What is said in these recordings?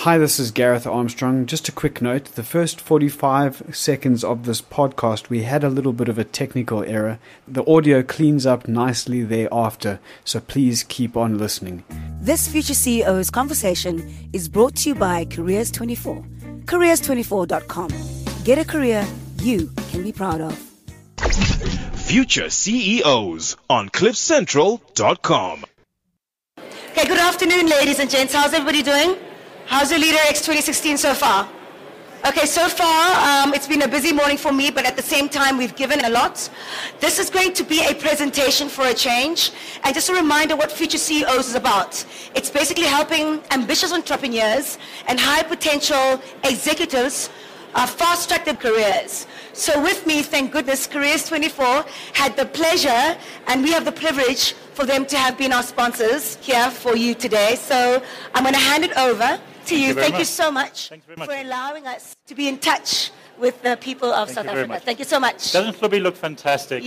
Hi, this is Gareth Armstrong. Just a quick note, the first 45 seconds of this podcast, we had a little bit of a technical error. The audio cleans up nicely thereafter, so please keep on listening. This Future CEO's conversation is brought to you by Careers24. Careers24.com. Get a career you can be proud of. Future CEOs on CliffCentral.com. Okay, good afternoon, ladies and gents. How's everybody doing? How's your Leader X 2016 so far? Okay, so far it's been a busy morning for me, but at the same time we've given a lot. This is going to be a presentation for a change, and just a reminder what Future CEOs is about. It's basically helping ambitious entrepreneurs and high potential executives fast-track their careers. So with me, thank goodness, Careers24 had the pleasure, and we have the privilege for them to have been our sponsors here for you today. So I'm going to hand it over to you. Thank you so much for allowing us to be in touch with the people of South Africa. Thank you so much. Doesn't Fluby look fantastic?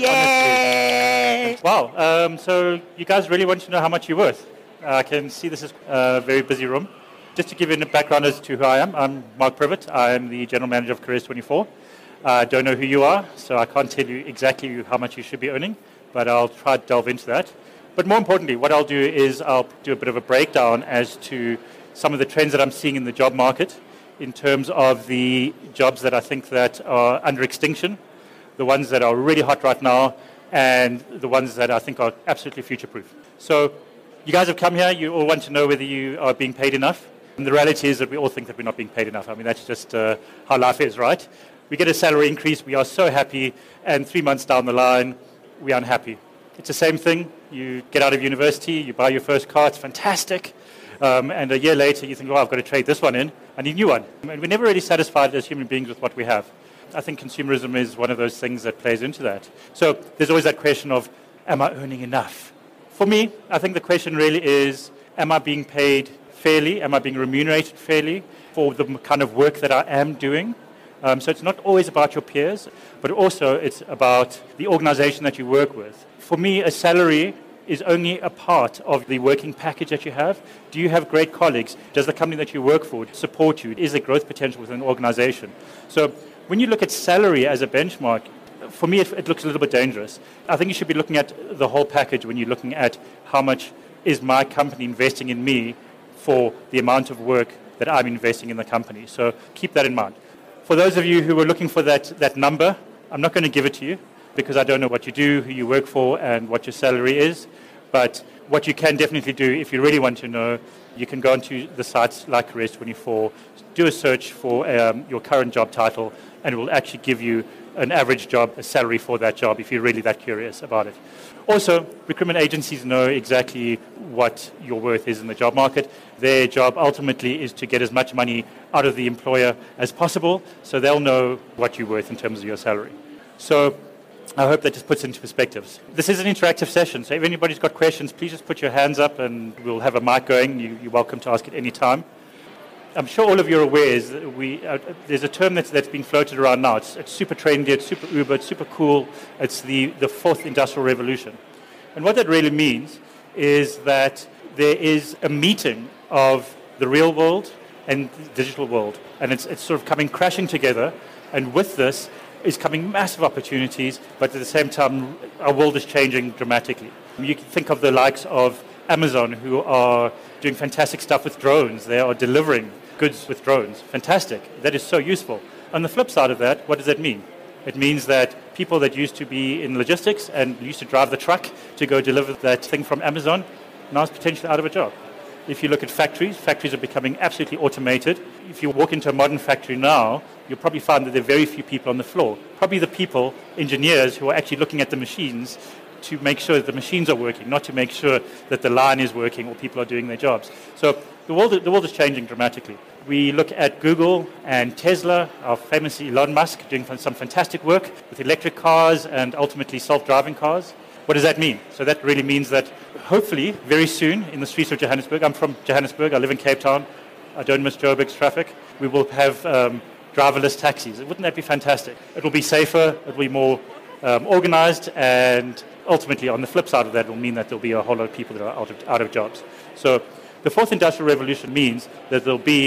Yay! Honestly. Wow. So you guys really want to know how much you're worth. I can see this is a very busy room. Just to give you a background as to who I am, I'm Mark Privet. I am the General Manager of Careers24. I don't know who you are, so I can't tell you exactly how much you should be earning, but I'll try to delve into that. But more importantly, what I'll do is I'll do a bit of a breakdown as to some of the trends that I'm seeing in the job market in terms of the jobs that I think that are under extinction, the ones that are really hot right now, and the ones that I think are absolutely future-proof. So you guys have come here, you all want to know whether you are being paid enough. And the reality is that we all think that we're not being paid enough. I mean, that's just how life is, right? We get a salary increase, we are so happy, and 3 months down the line, we are unhappy. It's the same thing. You get out of university, you buy your first car, it's fantastic. And a year later, you think, oh, I've got to trade this one in. I need a new one. And we're never really satisfied as human beings with what we have. I think consumerism is one of those things that plays into that. So there's always that question of, am I earning enough? For me, I think the question really is, am I being paid fairly? Am I being remunerated fairly for the kind of work that I am doing? So it's not always about your peers, but also it's about the organization that you work with. For me, a salary is only a part of the working package that you have. Do you have great colleagues? Does the company that you work for support you? Is there growth potential within an organization? So when you look at salary as a benchmark, for me it looks a little bit dangerous. I think you should be looking at the whole package when you're looking at how much is my company investing in me for the amount of work that I'm investing in the company. So keep that in mind. For those of you who were looking for that number, I'm not going to give it to you because I don't know what you do, who you work for, and what your salary is. But what you can definitely do, if you really want to know, you can go onto the sites like Careers24, do a search for your current job title, and it will actually give you an average job, a salary for that job, if you're really that curious about it. Also, recruitment agencies know exactly what your worth is in the job market. Their job ultimately is to get as much money out of the employer as possible, so they'll know what you're worth in terms of your salary. So I hope that just puts into perspectives. This is an interactive session, so if anybody's got questions, please just put your hands up and we'll have a mic going. You're welcome to ask at any time. I'm sure all of you are aware that there's a term that's being floated around now. It's super trendy, it's super uber, it's super cool. It's the fourth industrial revolution. And what that really means is that there is a meeting of the real world and the digital world. And it's sort of coming crashing together. And with this is coming massive opportunities, but at the same time, our world is changing dramatically. You can think of the likes of Amazon, who are doing fantastic stuff with drones. They are delivering goods with drones. Fantastic. That is so useful. On the flip side of that, what does that mean? It means that people that used to be in logistics and used to drive the truck to go deliver that thing from Amazon, now is potentially out of a job. If you look at factories are becoming absolutely automated. If you walk into a modern factory now, you'll probably find that there are very few people on the floor. Probably the people, engineers, who are actually looking at the machines to make sure that the machines are working, not to make sure that the line is working or people are doing their jobs. So the world is changing dramatically. We look at Google and Tesla, our famous Elon Musk, doing some fantastic work with electric cars and ultimately self-driving cars. What does that mean? So that really means that hopefully very soon in the streets of Johannesburg, I'm from Johannesburg, I live in Cape Town, I don't miss Joburg's traffic, we will have driverless taxis. Wouldn't that be fantastic? It will be safer, it will be more organized, and ultimately on the flip side of that it will mean that there will be a whole lot of people that are out of jobs. So the fourth industrial revolution means that there will be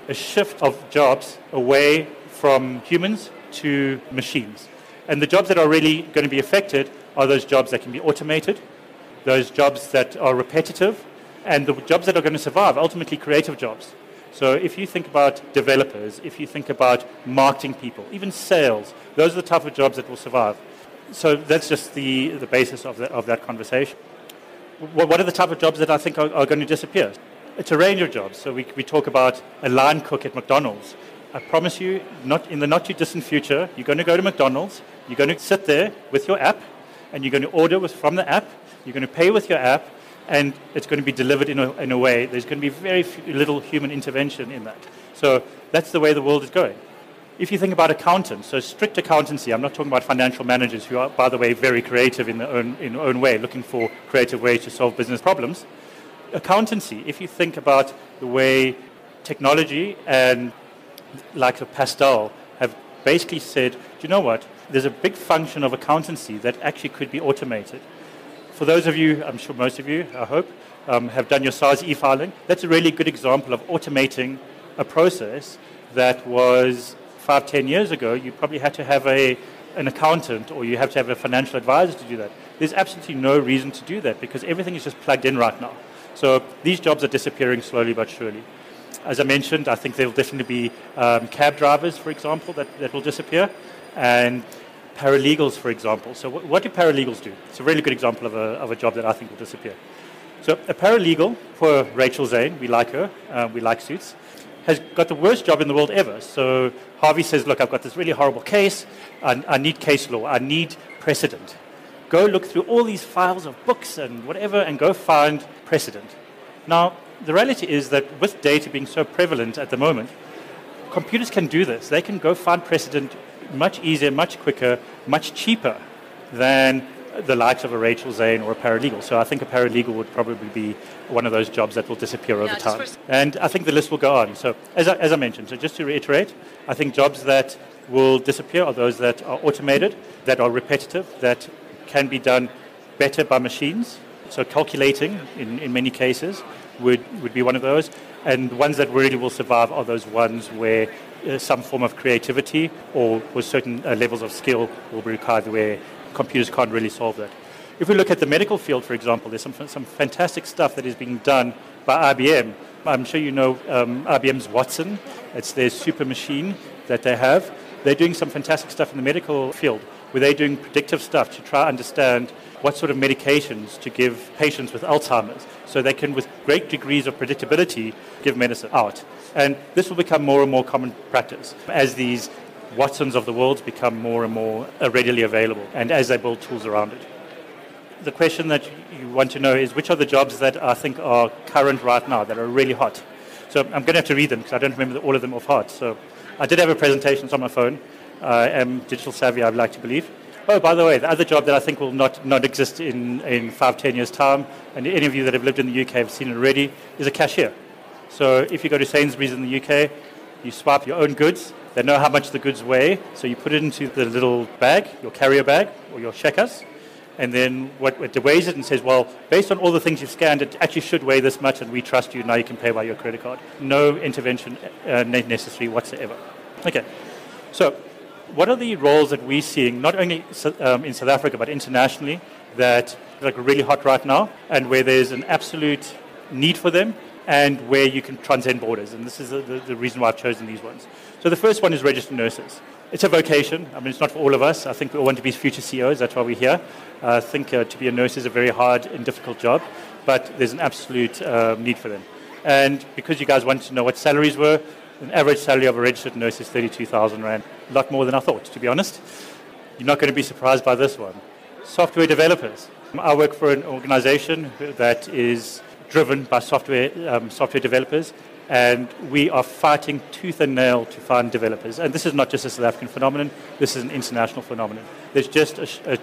a shift of jobs away from humans to machines. And the jobs that are really going to be affected are those jobs that can be automated, those jobs that are repetitive, and the jobs that are going to survive, ultimately creative jobs. So if you think about developers, if you think about marketing people, even sales, those are the type of jobs that will survive. So that's just the basis of that conversation. What are the type of jobs that I think are going to disappear? It's a range of jobs. So we talk about a line cook at McDonald's. I promise you, not in the not too distant future, you're going to go to McDonald's, you're going to sit there with your app, and you're going to order from the app, you're going to pay with your app, and it's going to be delivered in a way. There's going to be very little human intervention in that. So that's the way the world is going. If you think about accountants, so strict accountancy, I'm not talking about financial managers who are, by the way, very creative in their own way, looking for creative ways to solve business problems. Accountancy, if you think about the way technology and like Pastel have basically said, do you know what, there's a big function of accountancy that actually could be automated. For those of you, I'm sure most of you, I hope, have done your SARS e-filing, that's a really good example of automating a process that was 5-10 years ago. You probably had to have an accountant or you have to have a financial advisor to do that. There's absolutely no reason to do that because everything is just plugged in right now. So these jobs are disappearing slowly but surely. As I mentioned, I think there will definitely be cab drivers, for example, that will disappear, and paralegals, for example. So what do paralegals do? It's a really good example of a job that I think will disappear. So a paralegal, poor Rachel Zane, we like her, we like Suits, has got the worst job in the world ever. So Harvey says, look, I've got this really horrible case, I need case law, I need precedent. Go look through all these files of books and whatever and go find precedent. Now, the reality is that with data being so prevalent at the moment, computers can do this. They can go find precedent much easier, much quicker, much cheaper than the likes of a Rachel Zane or a paralegal. So I think a paralegal would probably be one of those jobs that will disappear over time. And I think the list will go on. So as I mentioned, so just to reiterate, I think jobs that will disappear are those that are automated, that are repetitive, that can be done better by machines. So calculating, in many cases, would be one of those. And the ones that really will survive are those ones where some form of creativity or with certain levels of skill will be required where computers can't really solve that. If we look at the medical field, for example, there's some fantastic stuff that is being done by IBM. I'm sure you know IBM's Watson. It's their super machine that they have. They're doing some fantastic stuff in the medical field where they're doing predictive stuff to try to understand what sort of medications to give patients with Alzheimer's so they can, with great degrees of predictability, give medicine out. And this will become more and more common practice as these Watsons of the world become more and more readily available and as they build tools around it. The question that you want to know is which are the jobs that I think are current right now, that are really hot. So I'm going to have to read them because I don't remember all of them off heart. So I did have a presentation, it's on my phone. I am digital savvy, I'd like to believe. Oh, by the way, the other job that I think will not exist in 5-10 years' time, and any of you that have lived in the UK have seen it already, is a cashier. So if you go to Sainsbury's in the UK, you swipe your own goods. They know how much the goods weigh, so you put it into the little bag, your carrier bag, or your checkers, and then it weighs it and says, well, based on all the things you've scanned, it actually should weigh this much, and we trust you, now you can pay by your credit card. No intervention necessary whatsoever. Okay, so what are the roles that we're seeing, not only in South Africa, but internationally, that are really hot right now, and where there's an absolute need for them, and where you can transcend borders? And this is the reason why I've chosen these ones. So the first one is registered nurses. It's a vocation. I mean, it's not for all of us. I think we all want to be future CEOs. That's why we're here. I think to be a nurse is a very hard and difficult job, but there's an absolute need for them. And because you guys wanted to know what salaries were, an average salary of a registered nurse is 32,000 Rand. A lot more than I thought, to be honest. You're not going to be surprised by this one. Software developers. I work for an organization that is driven by software developers, and we are fighting tooth and nail to find developers. And this is not just a South African phenomenon, this is an international phenomenon. There's just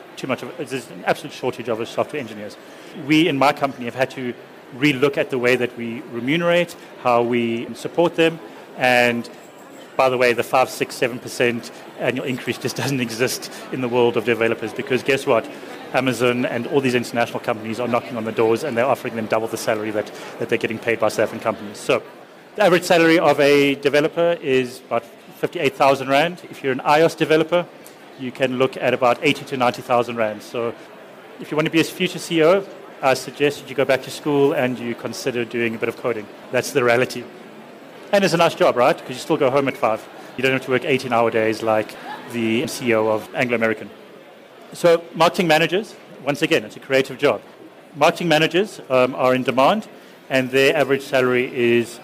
there's an absolute shortage of software engineers. We in my company have had to relook at the way that we remunerate, how we support them, and by the way, the 5, 6, 7% annual increase just doesn't exist in the world of developers, because guess what? Amazon and all these international companies are knocking on the doors and they're offering them double the salary that they're getting paid by South African companies. So The average salary of a developer is about 58,000 Rand. If you're an iOS developer, you can look at about 80 to 90,000 Rand. So if you want to be a future CEO, I suggest that you go back to school and you consider doing a bit of coding. That's the reality. And it's a nice job, right? Because you still go home at 5. You don't have to work 18-hour days like the CEO of Anglo American. So marketing managers, once again, it's a creative job. Marketing managers are in demand, and their average salary is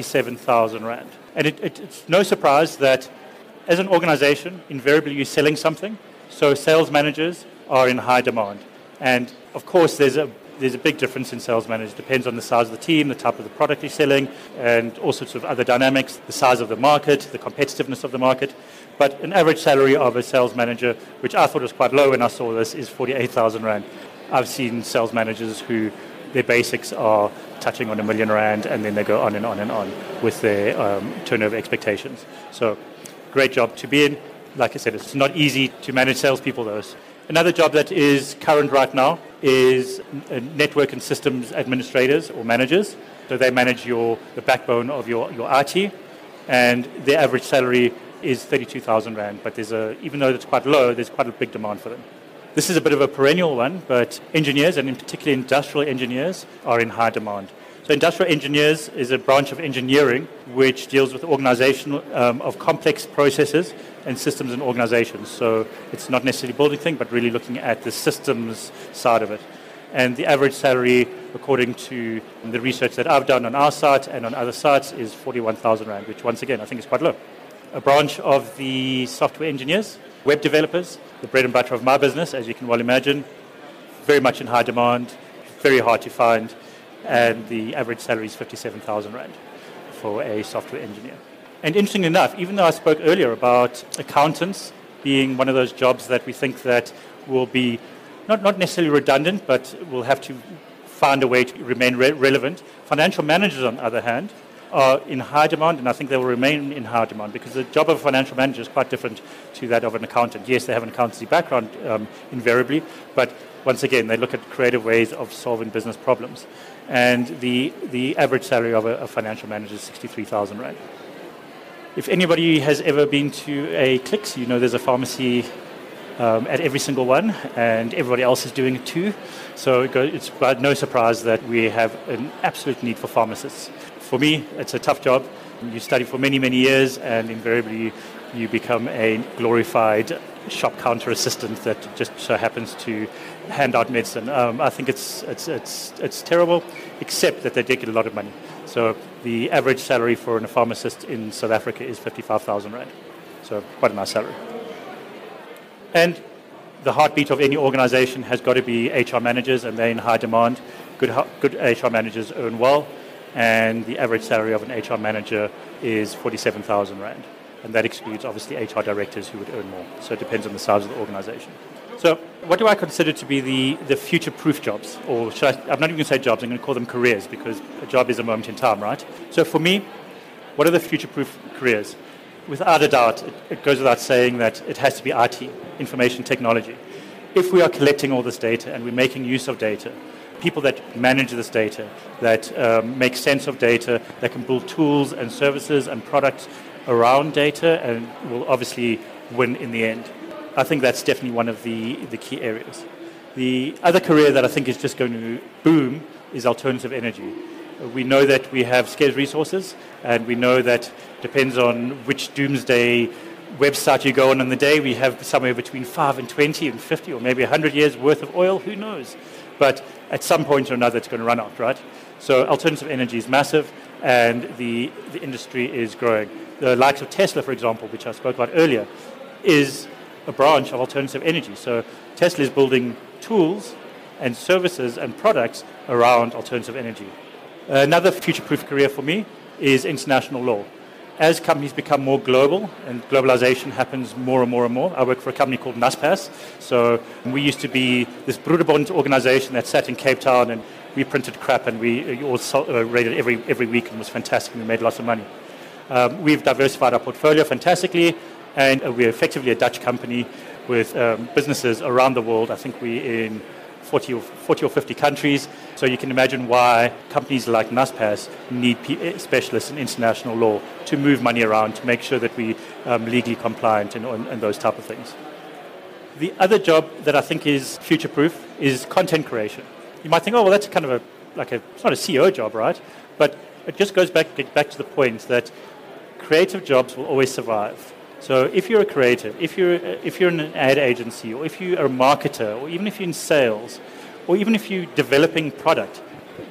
47,000 Rand. And it's no surprise that as an organization, invariably you're selling something. So sales managers are in high demand. And of course, there's a big difference in sales managers. It depends on the size of the team, the type of the product you're selling, and all sorts of other dynamics, the size of the market, the competitiveness of the market. But an average salary of a sales manager, which I thought was quite low when I saw this, is 48,000 Rand. I've seen sales managers who their basics are touching on R1 million, and then they go on and on and on with their turnover expectations. So great job to be in. Like I said, it's not easy to manage salespeople, though. Another job that is current right now is network and systems administrators or managers. So they manage the backbone of your IT, and their average salary is 32,000 Rand. But even though it's quite low, there's quite a big demand for them. This is a bit of a perennial one, but engineers, and in particular industrial engineers, are in high demand. So industrial engineers is a branch of engineering which deals with the organization of complex processes and systems and organizations. So it's not necessarily building things, but really looking at the systems side of it. And the average salary, according to the research that I've done on our site and on other sites, is 41,000 Rand, which once again I think is quite low. A branch of the software engineers, web developers, the bread and butter of my business, as you can well imagine, very much in high demand, very hard to find, and the average salary is 57,000 Rand for a software engineer. And interestingly enough, even though I spoke earlier about accountants being one of those jobs that we think that will be not necessarily redundant, but will have to find a way to remain relevant, financial managers, on the other hand, are in high demand, and I think they will remain in high demand because the job of a financial manager is quite different to that of an accountant. Yes, they have an accountancy background invariably, but once again, they look at creative ways of solving business problems. And the average salary of a financial manager is 63,000 Rand. If anybody has ever been to a Clicks, you know there's a pharmacy at every single one, and everybody else is doing it too. So it's quite no surprise that we have an absolute need for pharmacists. For me, it's a tough job. You study for many, many years, and invariably you become a glorified shop counter assistant that just so happens to hand out medicine. I think it's terrible, except that they do get a lot of money. So the average salary for a pharmacist in South Africa is 55,000 Rand. So quite a nice salary. And the heartbeat of any organization has got to be HR managers, and they're in high demand. Good HR managers earn well, and the average salary of an HR manager is 47,000 Rand. And that excludes, obviously, HR directors who would earn more. So it depends on the size of the organization. So what do I consider to be the future-proof jobs? Or I'm not even going to say jobs, I'm going to call them careers, because a job is a moment in time, right? So for me, what are the future-proof careers? Without a doubt, it goes without saying that it has to be IT, information technology. If we are collecting all this data and we're making use of data, people that manage this data, that make sense of data, that can build tools and services and products around data, and will obviously win in the end. I think that's definitely one of the key areas. The other career that I think is just going to boom is alternative energy. We know that we have scarce resources, and we know that depends on which doomsday website you go on in the day, we have somewhere between 5 and 20 and 50 or maybe 100 years worth of oil, who knows? But at some point or another it's going to run out, right? So alternative energy is massive, and the industry is growing. The likes of Tesla, for example, which I spoke about earlier, is a branch of alternative energy. So Tesla is building tools and services and products around alternative energy. Another future-proof career for me is international law. As companies become more global and globalization happens more and more and more, I work for a company called Naspers. So we used to be this Broederbond organization that sat in Cape Town, and we printed crap, and we all read it every week, and it was fantastic, and we made lots of money. We've diversified our portfolio fantastically, and we're effectively a Dutch company with businesses around the world. I think we're in 40 or 50 countries. So you can imagine why companies like Naspers need specialists in international law to move money around, to make sure that we legally compliant and those type of things. The other job that I think is future-proof is content creation. You might think, oh, well, that's kind of it's not a CEO job, right? But it just goes back to the point that creative jobs will always survive. So if you're a creative, if you're in an ad agency, or if you're a marketer, or even if you're in sales, or even if you're developing product,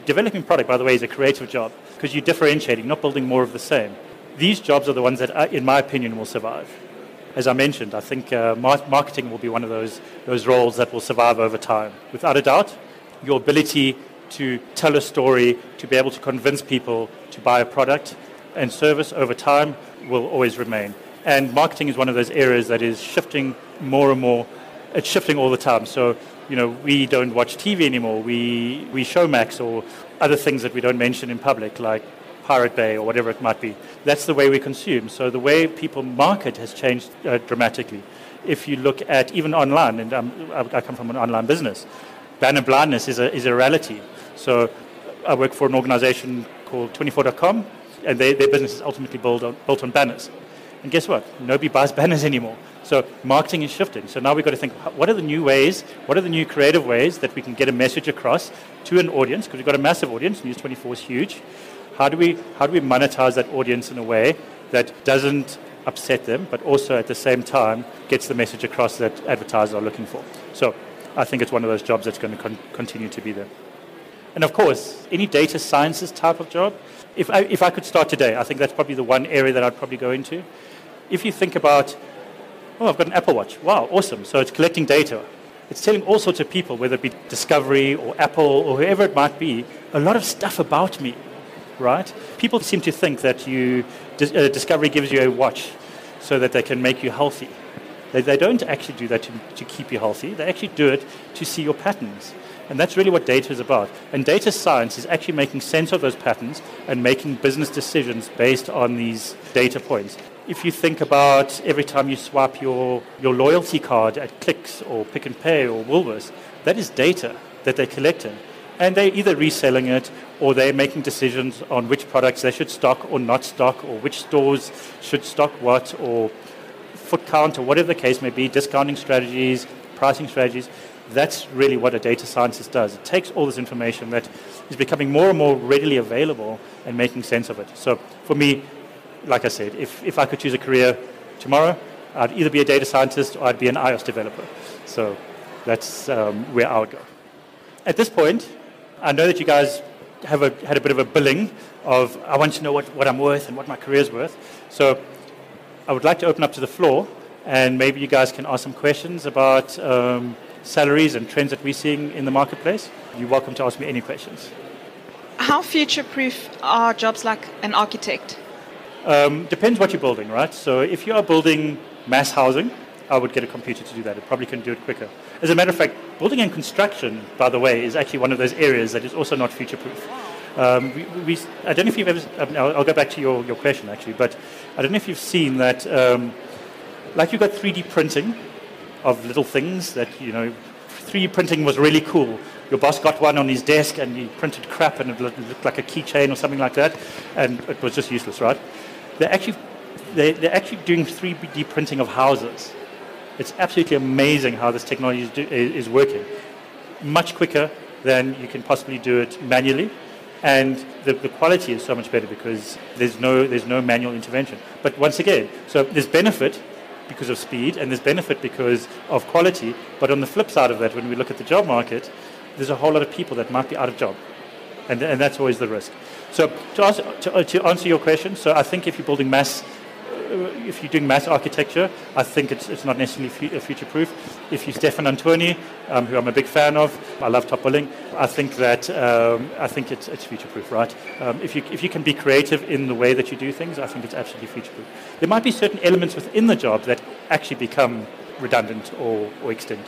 by the way, is a creative job because you're differentiating, not building more of the same. These jobs are the ones that, in my opinion, will survive. As I mentioned, I think marketing will be one of those roles that will survive over time. Without a doubt, your ability to tell a story, to be able to convince people to buy a product and service over time will always remain. And marketing is one of those areas that is shifting more and more. It's shifting all the time. So, we don't watch TV anymore. We Showmax or other things that we don't mention in public, like Pirate Bay or whatever it might be. That's the way we consume. So the way people market has changed dramatically. If you look at even online, and I come from an online business, banner blindness is a reality. So I work for an organization called 24.com, and their business is ultimately built on banners. And guess what? Nobody buys banners anymore. So marketing is shifting. So now we've got to think, what are the new ways, what are the new creative ways that we can get a message across to an audience? Because we've got a massive audience. News 24 is huge. How do we monetize that audience in a way that doesn't upset them, but also at the same time gets the message across that advertisers are looking for? So I think it's one of those jobs that's going to continue to be there. And of course, any data sciences type of job, if I could start today, I think that's probably the one area that I'd probably go into. If you think about, I've got an Apple Watch. Wow, awesome. So it's collecting data. It's telling all sorts of people, whether it be Discovery or Apple or whoever it might be, a lot of stuff about me, right? People seem to think that Discovery gives you a watch so that they can make you healthy. They don't actually do that to keep you healthy. They actually do it to see your patterns. And that's really what data is about. And data science is actually making sense of those patterns and making business decisions based on these data points. If you think about every time you swipe your loyalty card at Clicks or Pick n Pay or Woolworths, that is data that they're collecting. And they're either reselling it or they're making decisions on which products they should stock or not stock, or which stores should stock what, or foot count, or whatever the case may be, discounting strategies, pricing strategies. That's really what a data scientist does. It takes all this information that is becoming more and more readily available and making sense of it. So for me, like I said, if I could choose a career tomorrow, I'd either be a data scientist or I'd be an iOS developer. So that's where I would go. At this point, I know that you guys had a bit of a billing of, I want to know what I'm worth and what my career's worth. So I would like to open up to the floor, and maybe you guys can ask some questions about salaries and trends that we're seeing in the marketplace. You're welcome to ask me any questions. How future-proof are jobs like an architect? Depends what you're building, right? So if you are building mass housing, I would get a computer to do that. It probably can do it quicker. As a matter of fact, building and construction, by the way, is actually one of those areas that is also not future-proof. I don't know if you've ever... I'll go back to your question, actually, but I don't know if you've seen that, like you've got 3D printing of little things that, 3D printing was really cool. Your boss got one on his desk and he printed crap and it looked like a keychain or something like that, and it was just useless, right? They're actually doing 3D printing of houses. It's absolutely amazing how this technology is working. Much quicker than you can possibly do it manually, and the quality is so much better because there's no manual intervention. But once again, so there's benefit because of speed, and there's benefit because of quality. But on the flip side of that, when we look at the job market, there's a whole lot of people that might be out of job, and that's always the risk. So to answer your question, so I think if you're doing mass architecture, I think it's not necessarily future-proof. If you're Stefan Antoni, who I'm a big fan of, I love top billing, I think it's future-proof, right? If you can be creative in the way that you do things, I think it's absolutely future-proof. There might be certain elements within the job that actually become redundant or extinct.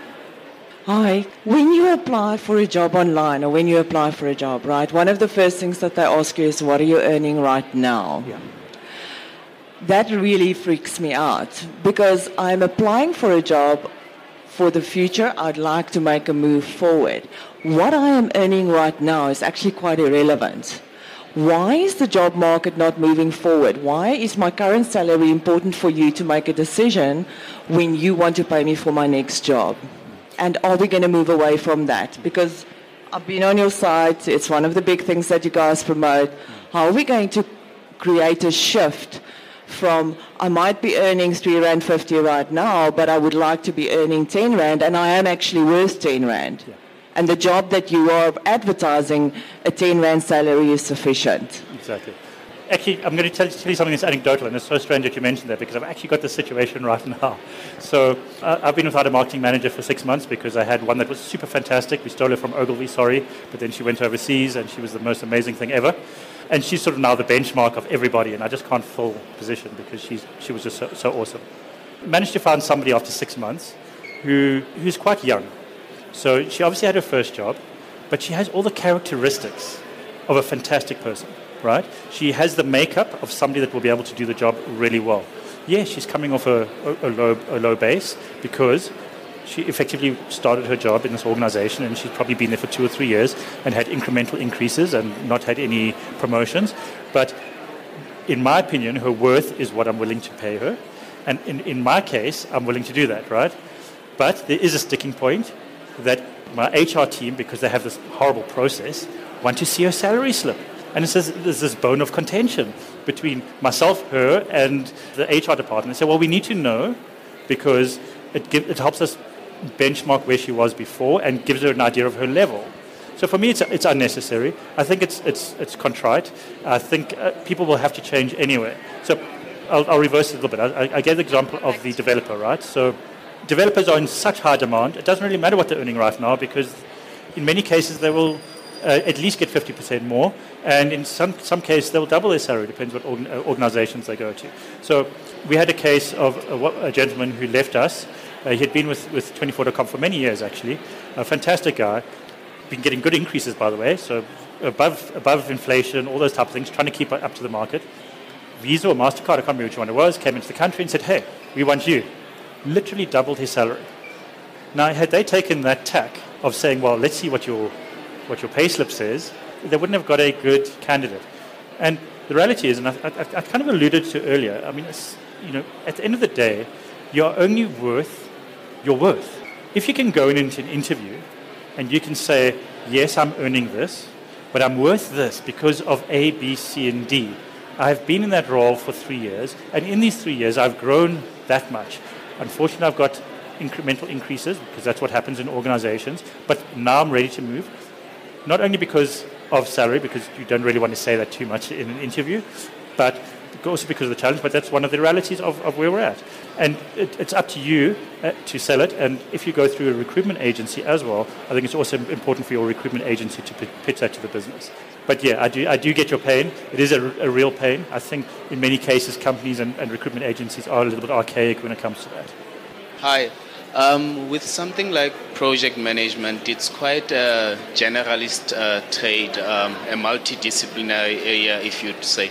Hi. When you apply for a job online or when you apply for a job, right, one of the first things that they ask you is, what are you earning right now? Yeah. That really freaks me out because I'm applying for a job for the future, I'd like to make a move forward. What I am earning right now is actually quite irrelevant. Why is the job market not moving forward? Why is my current salary important for you to make a decision when you want to pay me for my next job? And are we going to move away from that? Because I've been on your side. It's one of the big things that you guys promote. How are we going to create a shift from, I might be earning R3.50 right now, but I would like to be earning R10, and I am actually worth R10. Yeah. And the job that you are advertising, a R10 salary is sufficient. Exactly. Actually, I'm going to tell you something that's anecdotal, and it's so strange that you mentioned that because I've actually got this situation right now. So I've been without a marketing manager for 6 months because I had one that was super fantastic. We stole her from Ogilvy, sorry, but then she went overseas and she was the most amazing thing ever. And she's sort of now the benchmark of everybody, and I just can't fill position because she was just so awesome. Managed to find somebody after 6 months who's quite young. So she obviously had her first job, but she has all the characteristics of a fantastic person, right? She has the makeup of somebody that will be able to do the job really well. Yeah, she's coming off a low base because she effectively started her job in this organization and she's probably been there for 2 or 3 years and had incremental increases and not had any promotions. But in my opinion, her worth is what I'm willing to pay her. And in my case, I'm willing to do that, right? But there is a sticking point that my HR team, because they have this horrible process, want to see her salary slip. And there's this bone of contention between myself, her, and the HR department. They say, well, we need to know because it helps us benchmark where she was before and gives her an idea of her level. So for me, it's unnecessary. I think it's contrite. I think people will have to change anyway. So I'll reverse it a little bit. I gave the example of the developer, right? So developers are in such high demand, it doesn't really matter what they're earning right now because in many cases they will at least get 50% more, and in some cases they will double their salary, depends what organizations they go to. So we had a case of a gentleman who left us. He had been with 24.com for many years, actually. A fantastic guy. Been getting good increases, by the way, so above inflation, all those type of things, trying to keep up to the market. Visa or MasterCard, I can't remember which one it was, came into the country and said, hey, we want you. Literally doubled his salary. Now, had they taken that tack of saying, well, let's see what your pay slip says, they wouldn't have got a good candidate. And the reality is, and I kind of alluded to earlier, I mean, at the end of the day, you're only worth your worth. If you can go into an interview and you can say, yes, I'm earning this, but I'm worth this because of A, B, C, and D. I've been in that role for 3 years, and in these 3 years, I've grown that much. Unfortunately, I've got incremental increases because that's what happens in organizations, but now I'm ready to move. Not only because of salary, because you don't really want to say that too much in an interview, but also because of the challenge, but that's one of the realities of where we're at. And it's up to you to sell it, and if you go through a recruitment agency as well, I think it's also important for your recruitment agency to pitch that to the business. But yeah, I do get your pain. It is a real pain. I think in many cases companies and recruitment agencies are a little bit archaic when it comes to that. Hi. With something like project management, it's quite a generalist trade, a multidisciplinary area, if you'd say.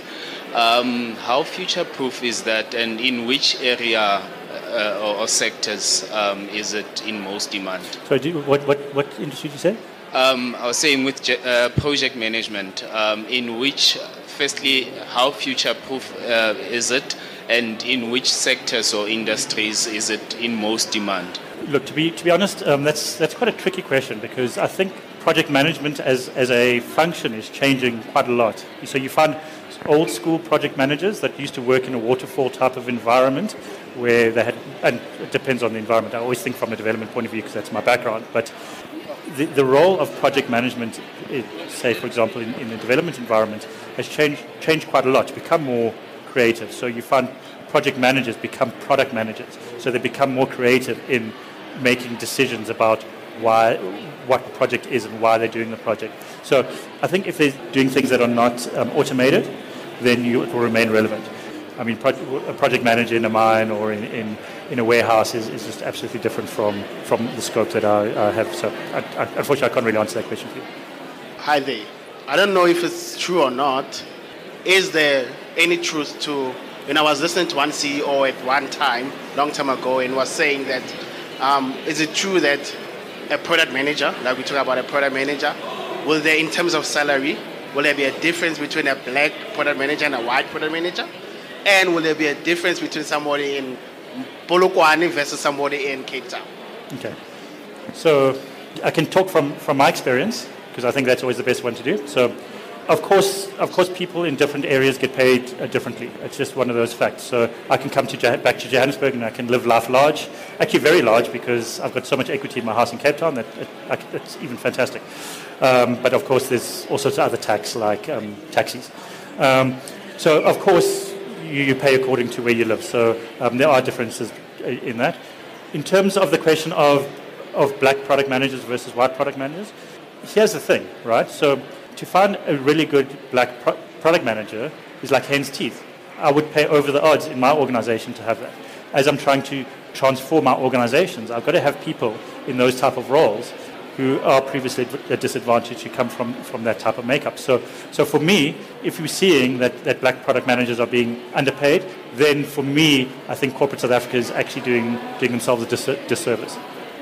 How future-proof is that, and in which area or sectors is it in most demand? So what industry did you say? I was saying with project management, in which, firstly, how future-proof is it, and in which sectors or industries is it in most demand? Look, to be honest, that's quite a tricky question because I think project management as a function is changing quite a lot. So you find old school project managers that used to work in a waterfall type of environment where they had, and it depends on the environment. I always think from a development point of view because that's my background, but the role of project management, say for example in the development environment, has changed quite a lot to become more creative. So you find project managers become product managers. So they become more creative in making decisions about what the project is and why they're doing the project. So I think if they're doing things that are not automated, then it will remain relevant. I mean, a project manager in a mine or in a warehouse is just absolutely different from the scope that I have. So unfortunately, I can't really answer that question for you. Hi there. I don't know if it's true or not. Is there any truth to, I was listening to one CEO at one time, long time ago, and was saying that is it true that a product manager, like we talk about a product manager, will there, in terms of salary, will there be a difference between a black product manager and a white product manager? And will there be a difference between somebody in Polokwane versus somebody in Cape Town? Okay. So I can talk from my experience, because I think that's always the best one to do. So of course, people in different areas get paid differently. It's just one of those facts. So I can come back to Johannesburg and I can live life large, actually very large, because I've got so much equity in my house in Cape Town that it's even fantastic. But of course, there's all sorts of other tax, like taxis. So of course, you pay according to where you live. So there are differences in that. In terms of the question of black product managers versus white product managers, here's the thing, right? So to find a really good black product manager is like hen's teeth. I would pay over the odds in my organization to have that. As I'm trying to transform my organizations, I've got to have people in those type of roles who are previously at a disadvantage, who come from that type of makeup. So for me, if you're seeing that black product managers are being underpaid, then for me, I think corporate South Africa is actually doing themselves a disservice.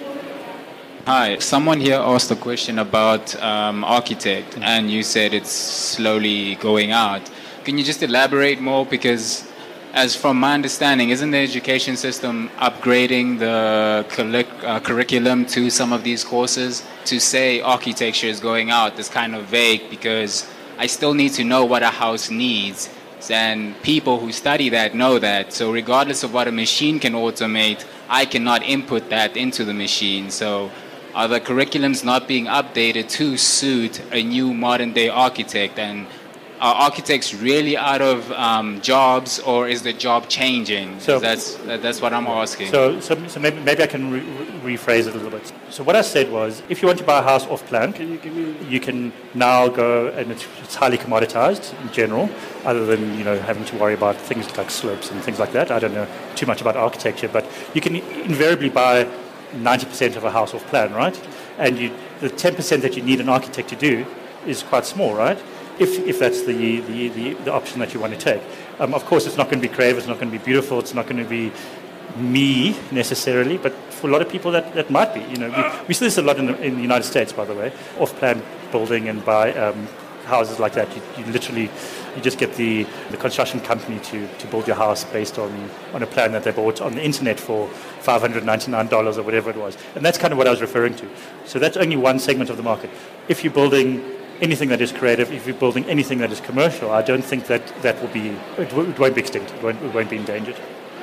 Hi, someone here asked a question about architect, and you said it's slowly going out. Can you just elaborate more? Because as from my understanding, isn't the education system upgrading the curriculum to some of these courses? To say architecture is going out is kind of vague, because I still need to know what a house needs. And people who study that know that. So regardless of what a machine can automate, I cannot input that into the machine. So are the curriculums not being updated to suit a new modern-day architect? And are architects really out of jobs, or is the job changing? So that's what I'm asking. So maybe I can rephrase it a little bit. So what I said was, if you want to buy a house off plan, you can now go, and it's highly commoditized in general, other than having to worry about things like slopes and things like that. I don't know too much about architecture, but you can invariably buy 90% of a house off plan, right? And the 10% that you need an architect to do is quite small, right? If that's the option that you want to take. Of course, it's not going to be creative, it's not going to be beautiful, it's not going to be me necessarily, but for a lot of people that might be. We see this a lot in the United States, by the way, off-plan building and buy houses like that. You just get the construction company to build your house based on a plan that they bought on the internet for $599 or whatever it was. And that's kind of what I was referring to. So that's only one segment of the market. If you're building anything that is creative, if you're building anything that is commercial, I don't think that will be, it won't be extinct, it won't be endangered.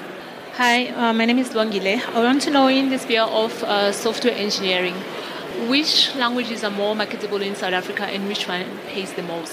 Hi, my name is Luangile. I want to know, in the sphere of software engineering, which languages are more marketable in South Africa and which one pays the most?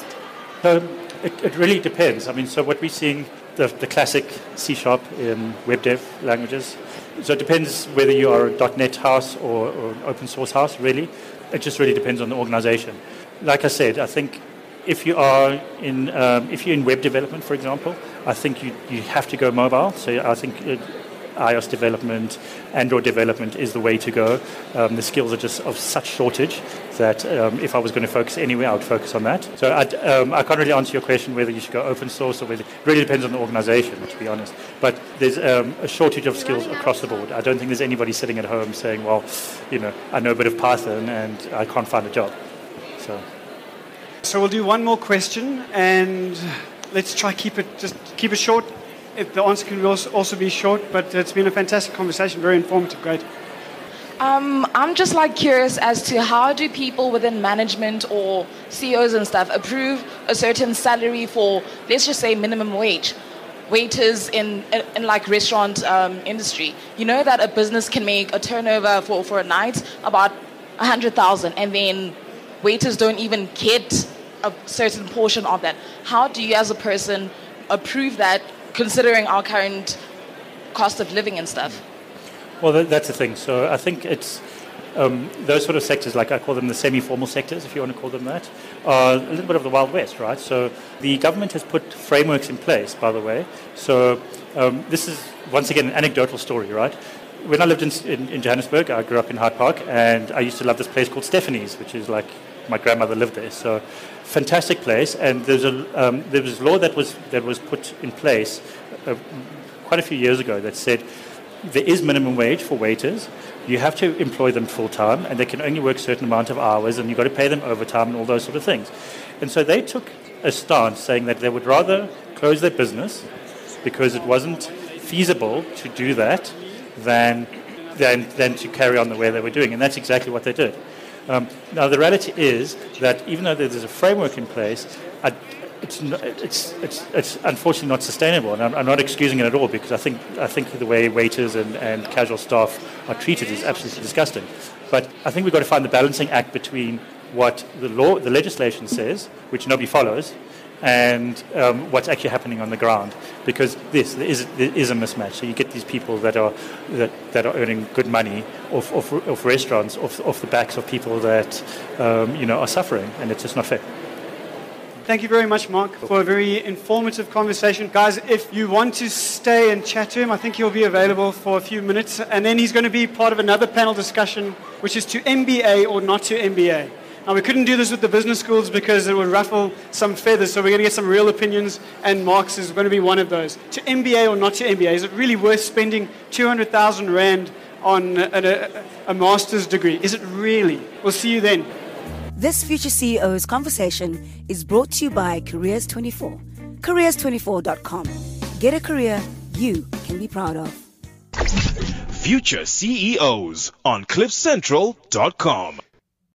It really depends. I mean, so what we're seeing, the classic C# web dev languages. So it depends whether you are a .NET house or an open source house, really. It just really depends on the organization. Like I said, I think if you're in web development, for example, I think you have to go mobile. So I think iOS development, Android development is the way to go. The skills are just of such shortage that if I was going to focus anywhere, I would focus on that. So I can't really answer your question whether you should go open source or whether it really depends on the organization, to be honest. But there's a shortage of skills across the board. I don't think there's anybody sitting at home saying, well, I know a bit of Python and I can't find a job. So we'll do one more question, and let's try keep it short. The answer can also be short, but it's been a fantastic conversation, very informative, great. I'm just curious as to how do people within management or CEOs and stuff approve a certain salary for, let's just say, minimum wage. Waiters in restaurant industry. You know that a business can make a turnover for a night about 100,000, and then waiters don't even get a certain portion of that. How do you as a person approve that, considering our current cost of living and stuff? Well, that's the thing. So I think it's those sort of sectors, like I call them the semi-formal sectors, if you want to call them that, are a little bit of the Wild West, right? So the government has put frameworks in place, by the way. So this is, once again, an anecdotal story, right? When I lived in Johannesburg, I grew up in Hyde Park, and I used to love this place called Stephanie's, which is like my grandmother lived there. So fantastic place, and there was a law that was put in place quite a few years ago that said there is minimum wage for waiters. You have to employ them full-time, and they can only work a certain amount of hours, and you've got to pay them overtime and all those sort of things. And so they took a stance saying that they would rather close their business because it wasn't feasible to do that than to carry on the way they were doing. And that's exactly what they did. Now, the reality is that even though there's a framework in place, it's unfortunately not sustainable, and I'm not excusing it at all, because I think the way waiters and casual staff are treated is absolutely disgusting. But I think we've got to find the balancing act between what the legislation says, which nobody follows, and what's actually happening on the ground, because there is a mismatch. So you get these people that are earning good money off restaurants, off the backs of people that are suffering, and it's just not fair. Thank you very much, Mark, for a very informative conversation. Guys, if you want to stay and chat to him, I think he'll be available for a few minutes. And then he's going to be part of another panel discussion, which is to MBA or not to MBA. Now, we couldn't do this with the business schools because it would ruffle some feathers, so we're going to get some real opinions, and Mark's is going to be one of those. To MBA or not to MBA, is it really worth spending 200,000 Rand on a master's degree? Is it really? We'll see you then. This Future CEOs conversation is brought to you by Careers24. Careers24.com. Get a career you can be proud of. Future CEOs on CliffCentral.com.